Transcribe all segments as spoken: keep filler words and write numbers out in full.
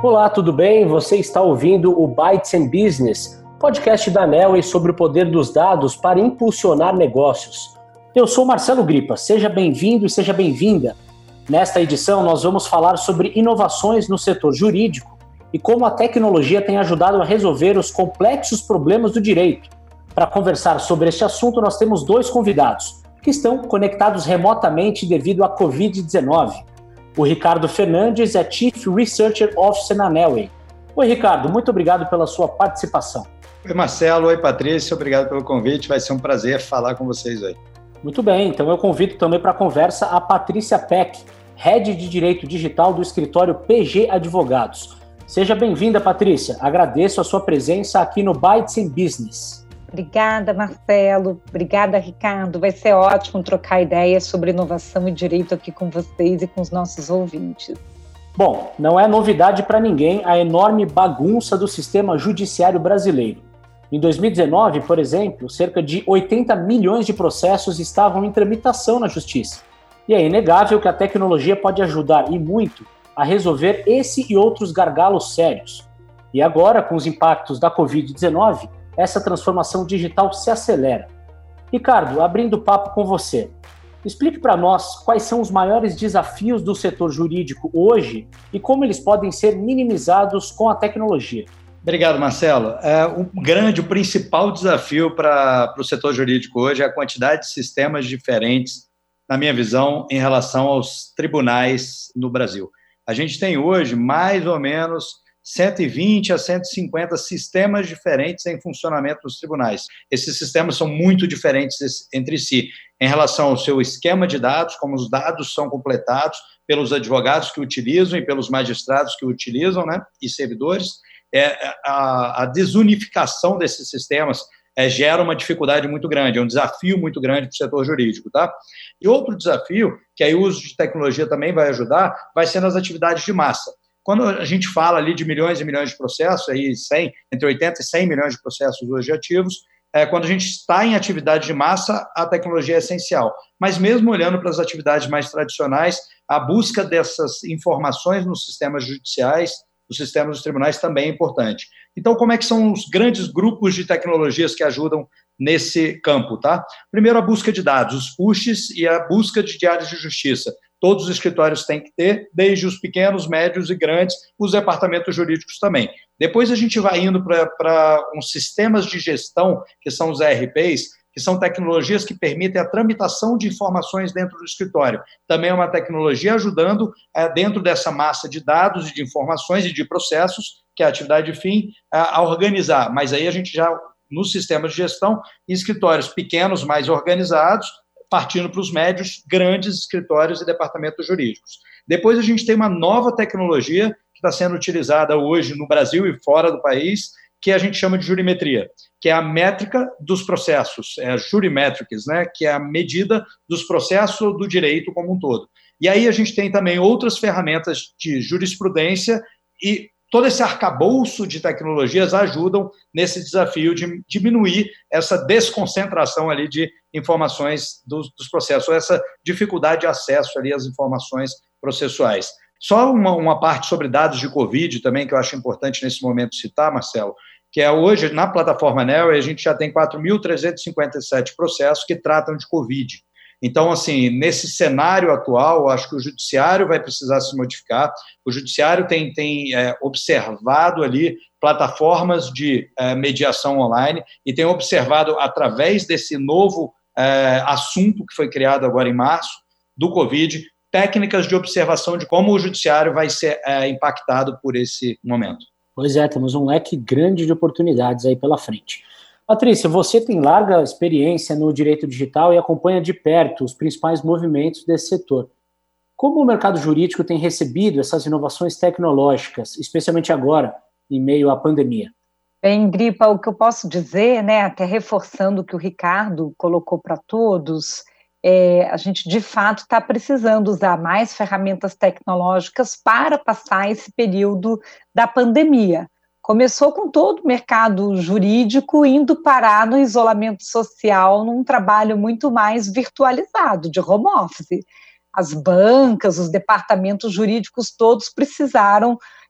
Olá, tudo bem? Você está ouvindo o Bytes and Business, podcast da Nelway sobre o poder dos dados para impulsionar negócios. Eu sou Marcelo Gripa, seja bem-vindo e seja bem-vinda. Nesta edição, nós vamos falar sobre inovações no setor jurídico e como a tecnologia tem ajudado a resolver os complexos problemas do direito. Para conversar sobre este assunto, nós temos dois convidados, que estão conectados remotamente devido à covid dezenove. O Ricardo Fernandes é Chief Researcher Officer na Nelway. Oi, Ricardo, muito obrigado pela sua participação. Oi, Marcelo. Oi, Patrícia. Obrigado pelo convite. Vai ser um prazer falar com vocês aí. Muito bem, então eu convido também para a conversa a Patrícia Peck, Head de Direito Digital do escritório P G Advogados. Seja bem-vinda, Patrícia. Agradeço a sua presença aqui no Bytes and Business. Obrigada, Marcelo. Obrigada, Ricardo. Vai ser ótimo trocar ideias sobre inovação e direito aqui com vocês e com os nossos ouvintes. Bom, não é novidade para ninguém a enorme bagunça do sistema judiciário brasileiro. Em dois mil e dezenove, por exemplo, cerca de oitenta milhões de processos estavam em tramitação na Justiça. E é inegável que a tecnologia pode ajudar, e muito, a resolver esse e outros gargalos sérios. E agora, com os impactos da covid dezenove, essa transformação digital se acelera. Ricardo, abrindo o papo com você, explique para nós quais são os maiores desafios do setor jurídico hoje e como eles podem ser minimizados com a tecnologia. Obrigado, Marcelo. É, o grande, o principal desafio para o setor jurídico hoje é a quantidade de sistemas diferentes, na minha visão, em relação aos tribunais no Brasil. A gente tem hoje mais ou menos cento e vinte a cento e cinquenta sistemas diferentes em funcionamento nos tribunais. Esses sistemas são muito diferentes entre si, em relação ao seu esquema de dados, como os dados são completados pelos advogados que utilizam e pelos magistrados que utilizam, né, e servidores. É, a, a desunificação desses sistemas é, gera uma dificuldade muito grande, é um desafio muito grande para o setor jurídico, tá? E outro desafio, que aí o uso de tecnologia também vai ajudar, vai ser nas atividades de massa. Quando a gente fala ali de milhões e milhões de processos, aí cem, entre oitenta e cem milhões de processos hoje ativos, é, quando a gente está em atividade de massa, a tecnologia é essencial. Mas mesmo olhando para as atividades mais tradicionais, a busca dessas informações nos sistemas judiciais, nos sistemas dos tribunais também é importante. Então, como é que são os grandes grupos de tecnologias que ajudam nesse campo, tá? Primeiro, a busca de dados, os pushes e a busca de diários de justiça. Todos os escritórios têm que ter, desde os pequenos, médios e grandes, os departamentos jurídicos também. Depois a gente vai indo para uns sistemas de gestão, que são os E R Ps, que são tecnologias que permitem a tramitação de informações dentro do escritório. Também é uma tecnologia ajudando é, dentro dessa massa de dados e de informações e de processos, que é a atividade de fim, a, a organizar. Mas aí a gente já, nos sistemas de gestão, escritórios pequenos, mais organizados, partindo para os médios, grandes escritórios e departamentos jurídicos. Depois a gente tem uma nova tecnologia que está sendo utilizada hoje no Brasil e fora do país, que a gente chama de jurimetria, que é a métrica dos processos, é a jurimetrics, né, que é a medida dos processos do direito como um todo. E aí a gente tem também outras ferramentas de jurisprudência e todo esse arcabouço de tecnologias ajudam nesse desafio de diminuir essa desconcentração ali de informações dos, dos processos, essa dificuldade de acesso ali às informações processuais. Só uma, uma parte sobre dados de Covid também, que eu acho importante nesse momento citar, Marcelo, que é hoje, na plataforma Nelway, a gente já tem quatro mil trezentos e cinquenta e sete processos que tratam de Covid. Então, assim, nesse cenário atual, acho que o judiciário vai precisar se modificar. O judiciário tem, tem é, observado ali plataformas de é, mediação online e tem observado, através desse novo é, assunto que foi criado agora em março, do Covid, técnicas de observação de como o judiciário vai ser é, impactado por esse momento. Pois é, temos um leque grande de oportunidades aí pela frente. Patrícia, você tem larga experiência no direito digital e acompanha de perto os principais movimentos desse setor. Como o mercado jurídico tem recebido essas inovações tecnológicas, especialmente agora, em meio à pandemia? Bem, Gripa, o que eu posso dizer, né, até reforçando o que o Ricardo colocou para todos, é, a gente de fato está precisando usar mais ferramentas tecnológicas para passar esse período da pandemia. Começou com todo o mercado jurídico indo parar no isolamento social, num trabalho muito mais virtualizado, de home office. As bancas, os departamentos jurídicos todos precisaram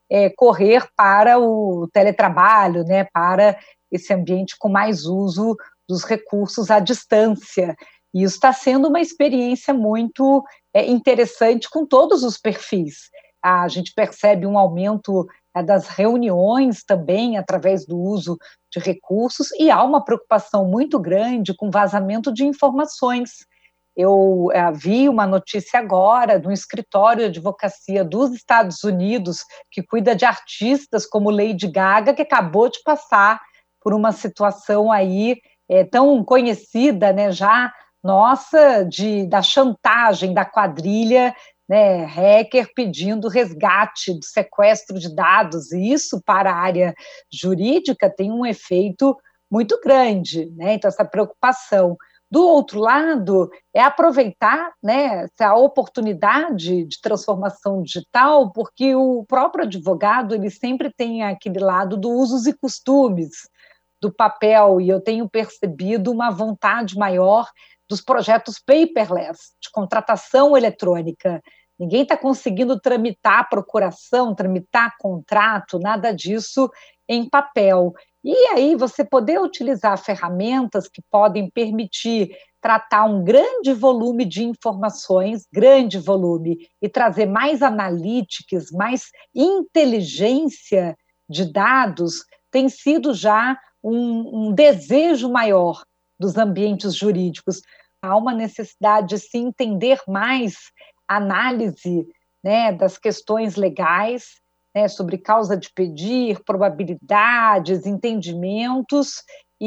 é, correr para o teletrabalho, né, para esse ambiente com mais uso dos recursos à distância. E isso está sendo uma experiência muito é, interessante com todos os perfis. A gente percebe um aumento é, das reuniões também através do uso de recursos e há uma preocupação muito grande com vazamento de informações. Eu é, vi uma notícia agora de um escritório de advocacia dos Estados Unidos que cuida de artistas como Lady Gaga, que acabou de passar por uma situação aí é, tão conhecida, né, já nossa, de, da chantagem da quadrilha, né, hacker pedindo resgate do sequestro de dados, e isso para a área jurídica tem um efeito muito grande, né? Então essa preocupação. Do outro lado, é aproveitar, né, essa oportunidade de transformação digital, porque o próprio advogado ele sempre tem aquele lado do usos e costumes do papel, e eu tenho percebido uma vontade maior dos projetos paperless, de contratação eletrônica. Ninguém está conseguindo tramitar procuração, tramitar contrato, nada disso em papel. E aí você poder utilizar ferramentas que podem permitir tratar um grande volume de informações, grande volume, e trazer mais analytics, mais inteligência de dados, tem sido já um, um desejo maior dos ambientes jurídicos. Há uma necessidade de se entender mais a análise, né, das questões legais, né, sobre causa de pedir, probabilidades, entendimentos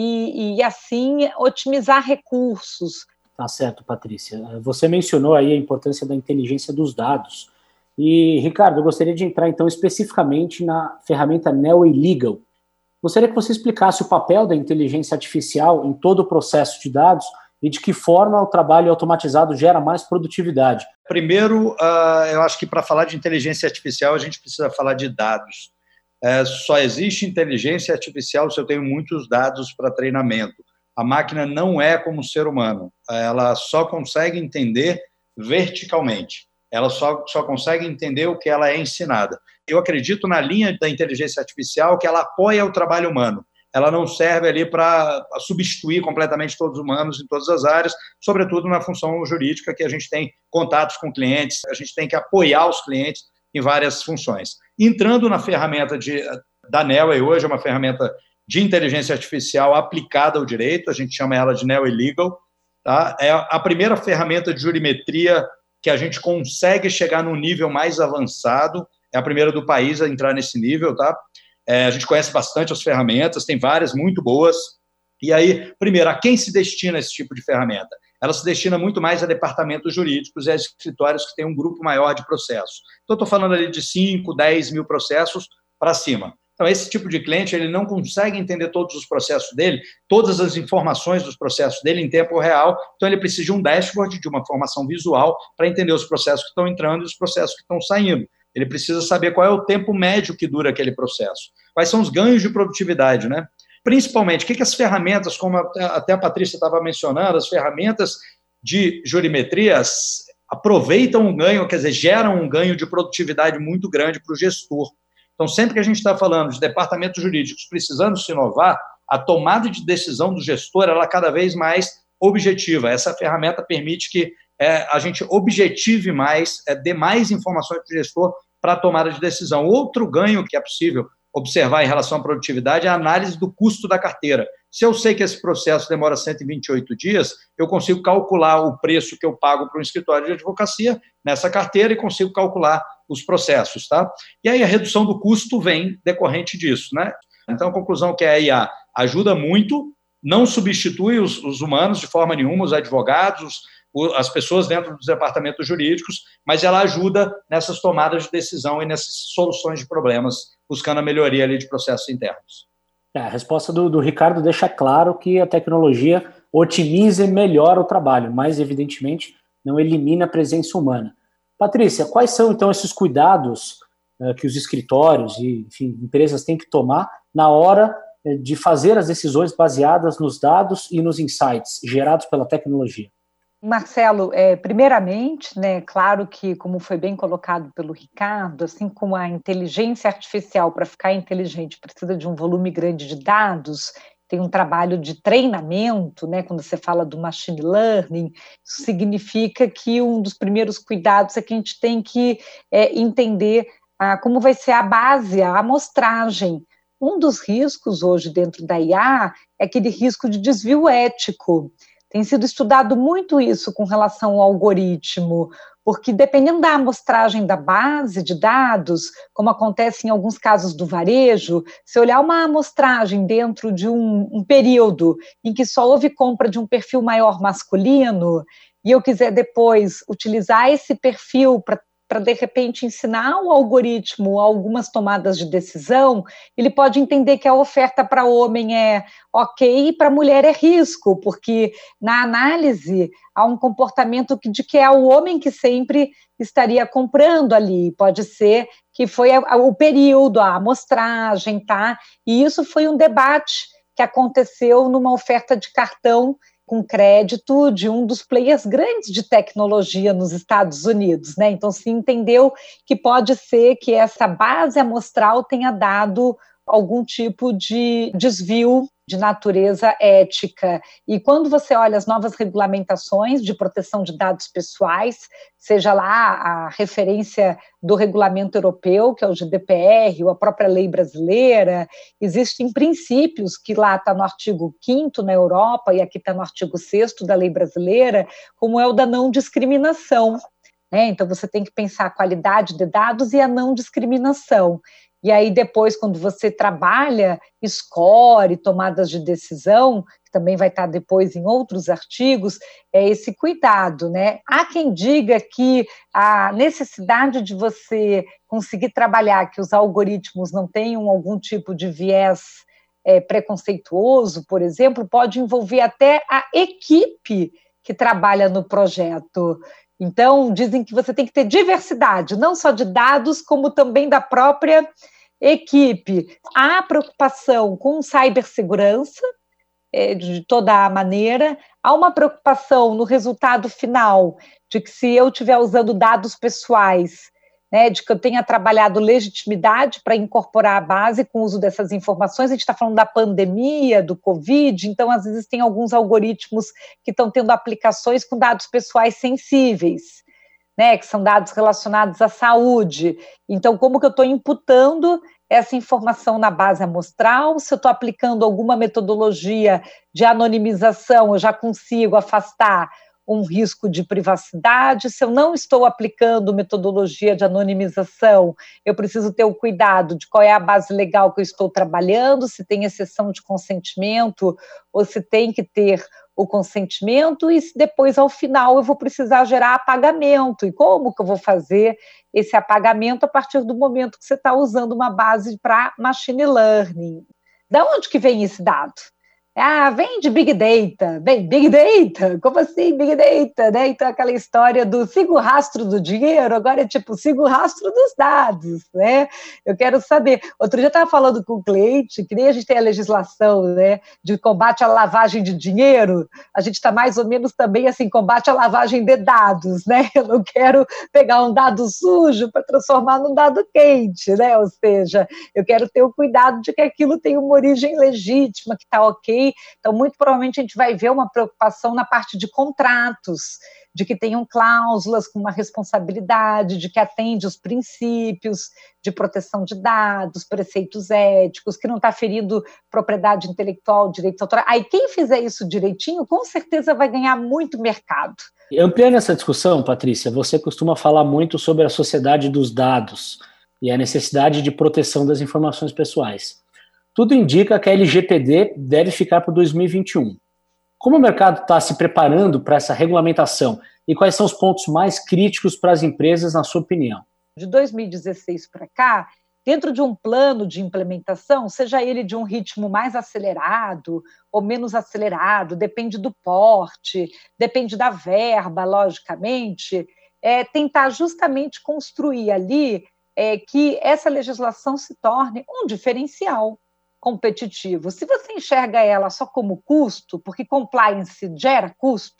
e, e, assim, otimizar recursos. Tá certo, Patrícia. Você mencionou aí a importância da inteligência dos dados. E, Ricardo, eu gostaria de entrar, então, especificamente na ferramenta Neoway Legal. Gostaria que você explicasse o papel da inteligência artificial em todo o processo de dados e de que forma o trabalho automatizado gera mais produtividade. Primeiro, uh, eu acho que para falar de inteligência artificial, a gente precisa falar de dados. É, só existe inteligência artificial se eu tenho muitos dados para treinamento. A máquina não é como o ser humano. Ela só consegue entender verticalmente. Ela só, só consegue entender o que ela é ensinada. Eu acredito na linha da inteligência artificial que ela apoia o trabalho humano. Ela não serve ali para substituir completamente todos os humanos em todas as áreas, sobretudo na função jurídica, que a gente tem contatos com clientes, a gente tem que apoiar os clientes em várias funções. Entrando na ferramenta de, da Neoway hoje, é uma ferramenta de inteligência artificial aplicada ao direito, a gente chama ela de Neoway Legal. Tá? É a primeira ferramenta de jurimetria que a gente consegue chegar num nível mais avançado, é a primeira do país a entrar nesse nível, tá? É, a gente conhece bastante as ferramentas, tem várias muito boas. E aí, primeiro, a quem se destina esse tipo de ferramenta? Ela se destina muito mais a departamentos jurídicos e a escritórios que têm um grupo maior de processos. Então, estou falando ali de cinco, dez mil processos para cima. Então, esse tipo de cliente, ele não consegue entender todos os processos dele, todas as informações dos processos dele em tempo real, então ele precisa de um dashboard, de uma formação visual, para entender os processos que estão entrando e os processos que estão saindo. Ele precisa saber qual é o tempo médio que dura aquele processo, quais são os ganhos de produtividade, né? Principalmente, o que, que as ferramentas, como até a Patrícia estava mencionando, as ferramentas de jurimetrias aproveitam um ganho, quer dizer, geram um ganho de produtividade muito grande para o gestor. Então, sempre que a gente está falando de departamentos jurídicos precisando se inovar, a tomada de decisão do gestor ela é cada vez mais objetiva. Essa ferramenta permite que é, a gente objetive mais, é, dê mais informações para o gestor para a tomada de decisão. Outro ganho que é possível observar em relação à produtividade é a análise do custo da carteira. Se eu sei que esse processo demora cento e vinte e oito dias, eu consigo calcular o preço que eu pago para um escritório de advocacia nessa carteira e consigo calcular os processos, tá? E aí a redução do custo vem decorrente disso, né? Então a conclusão é que a I A ajuda muito, não substitui os, os humanos de forma nenhuma, os advogados, as pessoas dentro dos departamentos jurídicos, mas ela ajuda nessas tomadas de decisão e nessas soluções de problemas, buscando a melhoria ali de processos internos. É, a resposta do, do Ricardo deixa claro que a tecnologia otimiza e melhora o trabalho, mas, evidentemente, não elimina a presença humana. Patrícia, quais são, então, esses cuidados uh, que os escritórios e, enfim, empresas têm que tomar na hora uh, de fazer as decisões baseadas nos dados e nos insights gerados pela tecnologia? Marcelo, é, primeiramente, né, claro que, como foi bem colocado pelo Ricardo, assim como a inteligência artificial, para ficar inteligente, precisa de um volume grande de dados, tem um trabalho de treinamento, né, quando você fala do machine learning, isso significa que um dos primeiros cuidados é que a gente tem que é, entender ah, como vai ser a base, a amostragem. Um dos riscos hoje dentro da I A é aquele risco de desvio ético. Tem sido estudado muito isso com relação ao algoritmo, porque dependendo da amostragem da base de dados, como acontece em alguns casos do varejo, se olhar uma amostragem dentro de um, um período em que só houve compra de um perfil maior masculino, e eu quiser depois utilizar esse perfil para para, de repente, ensinar o algoritmo algumas tomadas de decisão, ele pode entender que a oferta para homem é ok e para mulher é risco, porque na análise há um comportamento de que é o homem que sempre estaria comprando ali, pode ser que foi o período, a amostragem, tá? E isso foi um debate que aconteceu numa oferta de cartão com crédito de um dos players grandes de tecnologia nos Estados Unidos, né? Então se entendeu que pode ser que essa base amostral tenha dado algum tipo de desvio de natureza ética. E quando você olha as novas regulamentações de proteção de dados pessoais, seja lá a referência do regulamento europeu, que é o G D P R, ou a própria lei brasileira, existem princípios que lá está no artigo quinto na Europa e aqui está no artigo sexto da lei brasileira, como é o da não discriminação. Né? Então você tem que pensar a qualidade de dados e a não discriminação. E aí depois, quando você trabalha score, tomadas de decisão, que também vai estar depois em outros artigos, é esse cuidado, né? Há quem diga que a necessidade de você conseguir trabalhar que os algoritmos não tenham algum tipo de viés é, preconceituoso, por exemplo, pode envolver até a equipe que trabalha no projeto. Então, dizem que você tem que ter diversidade, não só de dados, como também da própria equipe. Há preocupação com cibersegurança, é, de toda a maneira, há uma preocupação no resultado final, de que se eu estiver usando dados pessoais, né, de que eu tenha trabalhado legitimidade para incorporar a base com o uso dessas informações. A gente está falando da pandemia, do Covid, então às vezes tem alguns algoritmos que estão tendo aplicações com dados pessoais sensíveis, né, que são dados relacionados à saúde. Então, como que eu estou imputando essa informação na base amostral? Se eu estou aplicando alguma metodologia de anonimização, eu já consigo afastar um risco de privacidade. Se eu não estou aplicando metodologia de anonimização, eu preciso ter o cuidado de qual é a base legal que eu estou trabalhando, se tem exceção de consentimento ou se tem que ter o consentimento, e se depois, ao final, eu vou precisar gerar apagamento. E como que eu vou fazer esse apagamento a partir do momento que você está usando uma base para machine learning? Da onde que vem esse dado? Ah, vem de Big Data. Bem, Big Data? Como assim Big Data? Né? Então, aquela história do siga o rastro do dinheiro, agora é tipo, siga o rastro dos dados. Né? Eu quero saber. Outro dia eu estava falando com o cliente, que nem a gente tem a legislação, né, de combate à lavagem de dinheiro, a gente está mais ou menos também assim, combate à lavagem de dados. Né? Eu não quero pegar um dado sujo para transformar num dado quente, né? Ou seja, eu quero ter o cuidado de que aquilo tem uma origem legítima, que está ok. Então, muito provavelmente a gente vai ver uma preocupação na parte de contratos, de que tenham cláusulas com uma responsabilidade, de que atende os princípios de proteção de dados, preceitos éticos, que não está ferindo propriedade intelectual, direitos autorais. Aí quem fizer isso direitinho, com certeza vai ganhar muito mercado. E ampliando essa discussão, Patrícia, você costuma falar muito sobre a sociedade dos dados e a necessidade de proteção das informações pessoais. Tudo indica que a L G P D deve ficar para dois mil e vinte e um. Como o mercado está se preparando para essa regulamentação e quais são os pontos mais críticos para as empresas, na sua opinião? De dois mil e dezesseis para cá, dentro de um plano de implementação, seja ele de um ritmo mais acelerado ou menos acelerado, depende do porte, depende da verba, logicamente, é tentar justamente construir ali é, que essa legislação se torne um diferencial competitivo. Se você enxerga ela só como custo, porque compliance gera custo,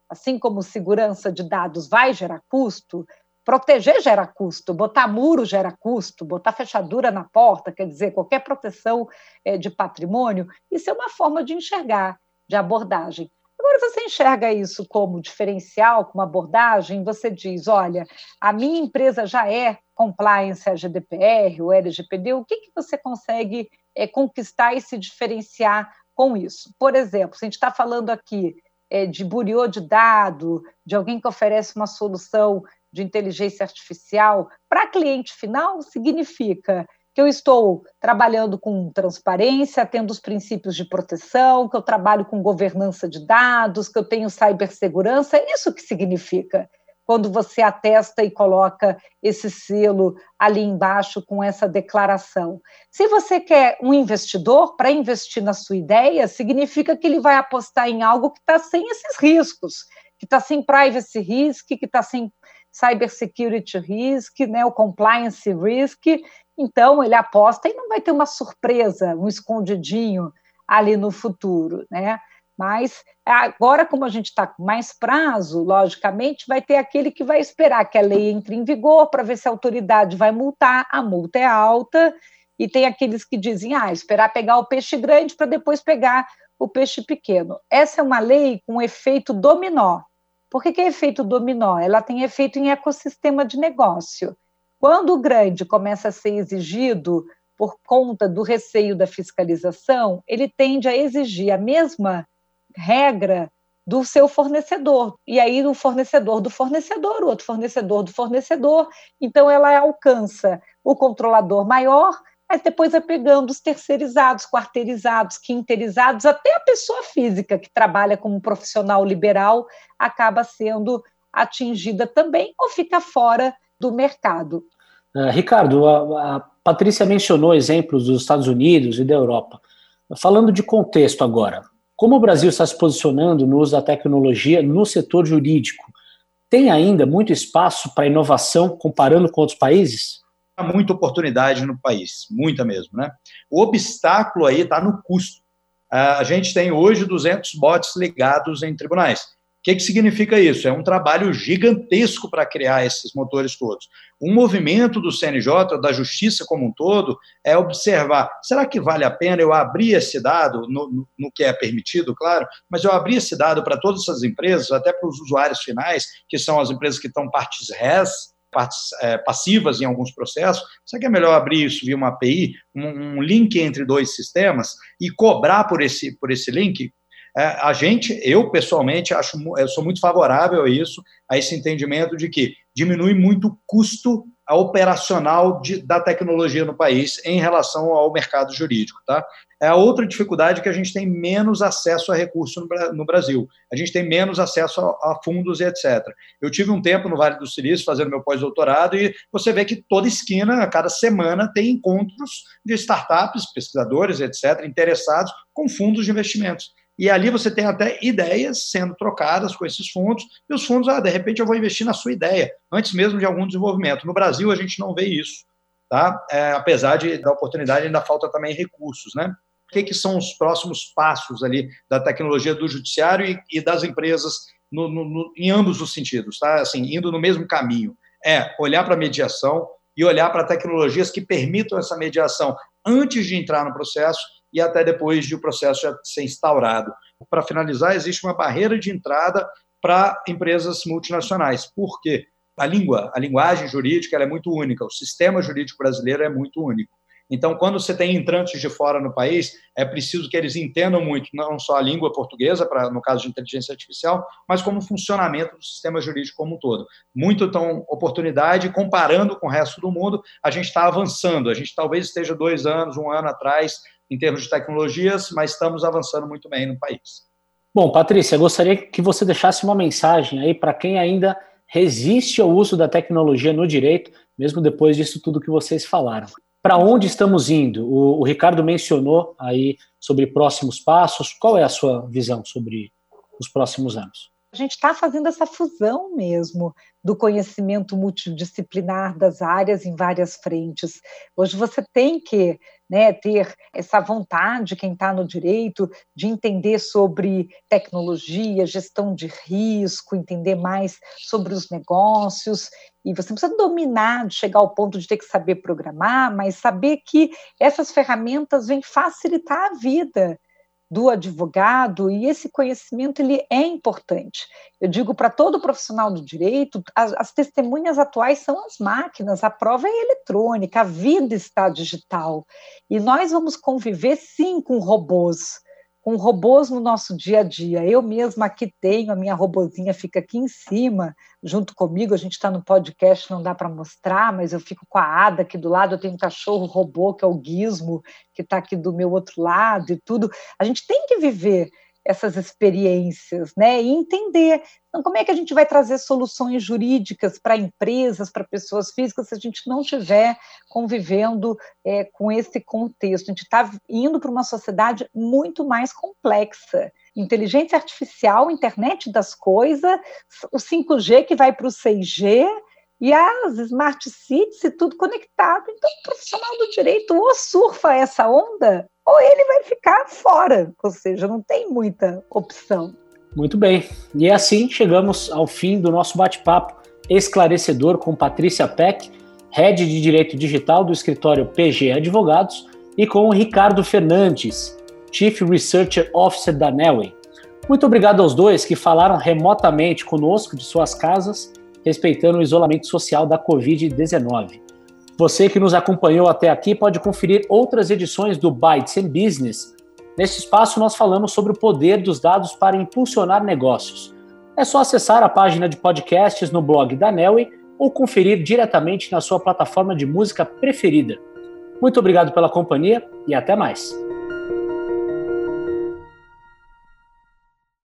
assim como segurança de dados vai gerar custo, proteger gera custo, botar muro gera custo, botar fechadura na porta, quer dizer, qualquer proteção é, de patrimônio, isso é uma forma de enxergar, de abordagem. Agora, você enxerga isso como diferencial, como abordagem, você diz, olha, a minha empresa já é compliance a G D P R, ou L G P D, o que, que você consegue é, conquistar e se diferenciar com isso? Por exemplo, se a gente está falando aqui é, de buriô de dado, de alguém que oferece uma solução de inteligência artificial, para cliente final, significa que eu estou trabalhando com transparência, tendo os princípios de proteção, que eu trabalho com governança de dados, que eu tenho cibersegurança, é isso que significa quando você atesta e coloca esse selo ali embaixo com essa declaração. Se você quer um investidor para investir na sua ideia, significa que ele vai apostar em algo que está sem esses riscos, que está sem privacy risk, que está sem cybersecurity risk, né, o compliance risk. Então, ele aposta e não vai ter uma surpresa, um escondidinho ali no futuro, né? Mas agora, como a gente está com mais prazo, logicamente, vai ter aquele que vai esperar que a lei entre em vigor para ver se a autoridade vai multar, a multa é alta, e tem aqueles que dizem, ah, esperar pegar o peixe grande para depois pegar o peixe pequeno. Essa é uma lei com efeito dominó. Por que que é efeito dominó? Ela tem efeito em ecossistema de negócio. Quando o grande começa a ser exigido por conta do receio da fiscalização, ele tende a exigir a mesma regra do seu fornecedor. E aí o fornecedor do fornecedor, o outro fornecedor do fornecedor. Então ela alcança o controlador maior, mas depois vai pegando os terceirizados, quarteirizados, quinteirizados, até a pessoa física que trabalha como profissional liberal acaba sendo atingida também ou fica fora do mercado. Uh, Ricardo, a, a Patrícia mencionou exemplos dos Estados Unidos e da Europa. Falando de contexto agora, como o Brasil está se posicionando no uso da tecnologia no setor jurídico? Tem ainda muito espaço para inovação comparando com outros países? Há muita oportunidade no país, muita mesmo, né? O obstáculo aí está no custo. A gente tem hoje duzentos bots ligados em tribunais. O que, que significa isso? É um trabalho gigantesco para criar esses motores todos. Um movimento do C N J, da Justiça como um todo, é observar, será que vale a pena eu abrir esse dado, no, no, no que é permitido, claro, mas eu abrir esse dado para todas essas empresas, até para os usuários finais, que são as empresas que estão partes res, partes é, passivas em alguns processos, será que é melhor abrir isso via uma A P I, um, um link entre dois sistemas, e cobrar por esse, por esse link? É, a gente, eu pessoalmente, acho, eu sou muito favorável a isso, a esse entendimento de que diminui muito o custo operacional de, da tecnologia no país em relação ao mercado jurídico, tá? É a outra dificuldade que a gente tem menos acesso a recursos no, no Brasil. A gente tem menos acesso a, a fundos e etcétera. Eu tive um tempo no Vale do Silício fazendo meu pós-doutorado e você vê que toda esquina, a cada semana, tem encontros de startups, pesquisadores, etcétera, interessados com fundos de investimentos. E ali você tem até ideias sendo trocadas com esses fundos, e os fundos, ah, de repente eu vou investir na sua ideia, antes mesmo de algum desenvolvimento. No Brasil, a gente não vê isso, tá? É, apesar de, da oportunidade, ainda falta também recursos, né? O que, que são os próximos passos ali da tecnologia do judiciário e, e das empresas no, no, no, em ambos os sentidos, tá? Assim, indo no mesmo caminho. É olhar para a mediação e olhar para tecnologias que permitam essa mediação antes de entrar no processo e até depois de o processo já ser instaurado. Para finalizar, existe uma barreira de entrada para empresas multinacionais. Por quê? A língua, a linguagem jurídica ela é muito única, o sistema jurídico brasileiro é muito único. Então, quando você tem entrantes de fora no país, é preciso que eles entendam muito, não só a língua portuguesa, pra, no caso de inteligência artificial, mas como o funcionamento do sistema jurídico como um todo. Muito então, oportunidade, comparando com o resto do mundo, a gente está avançando, a gente talvez esteja dois anos, um ano atrás, em termos de tecnologias, mas estamos avançando muito bem no país. Bom, Patrícia, gostaria que você deixasse uma mensagem aí para quem ainda resiste ao uso da tecnologia no direito, mesmo depois disso tudo que vocês falaram. Para onde estamos indo? O, o Ricardo mencionou aí sobre próximos passos. Qual é a sua visão sobre os próximos anos? A gente está fazendo essa fusão mesmo do conhecimento multidisciplinar das áreas em várias frentes. Hoje você tem que, né, ter essa vontade, quem está no direito, de entender sobre tecnologia, gestão de risco, entender mais sobre os negócios, e você não precisa dominar, de chegar ao ponto de ter que saber programar, mas saber que essas ferramentas vêm facilitar a vida do advogado, e esse conhecimento ele é importante. Eu digo para todo profissional do direito, as, as testemunhas atuais são as máquinas, a prova é eletrônica, a vida está digital, e nós vamos conviver sim com robôs, com robôs no nosso dia a dia. Eu mesma aqui tenho, a minha robozinha fica aqui em cima, junto comigo, a gente está no podcast, não dá para mostrar, mas eu fico com a Ada aqui do lado, eu tenho um cachorro robô, que é o Gizmo, que está aqui do meu outro lado e tudo. A gente tem que viver essas experiências, né, e entender, então, como é que a gente vai trazer soluções jurídicas para empresas, para pessoas físicas, se a gente não estiver convivendo é, com esse contexto. A gente está indo para uma sociedade muito mais complexa. Inteligência artificial, internet das coisas, o cinco G que vai para o seis G, e as smart cities e tudo conectado. Então, o profissional do direito ou surfa essa onda, ou ele vai ficar fora, ou seja, não tem muita opção. Muito bem, e assim chegamos ao fim do nosso bate-papo esclarecedor com Patrícia Peck, Head de Direito Digital do escritório P G Advogados, e com o Ricardo Fernandes, Chief Research Officer da Neoway. Muito obrigado aos dois que falaram remotamente conosco de suas casas, respeitando o isolamento social da covid dezenove. Você que nos acompanhou até aqui pode conferir outras edições do Bytes and Business. Neste espaço nós falamos sobre o poder dos dados para impulsionar negócios. É só acessar a página de podcasts no blog da Neoway ou conferir diretamente na sua plataforma de música preferida. Muito obrigado pela companhia e até mais.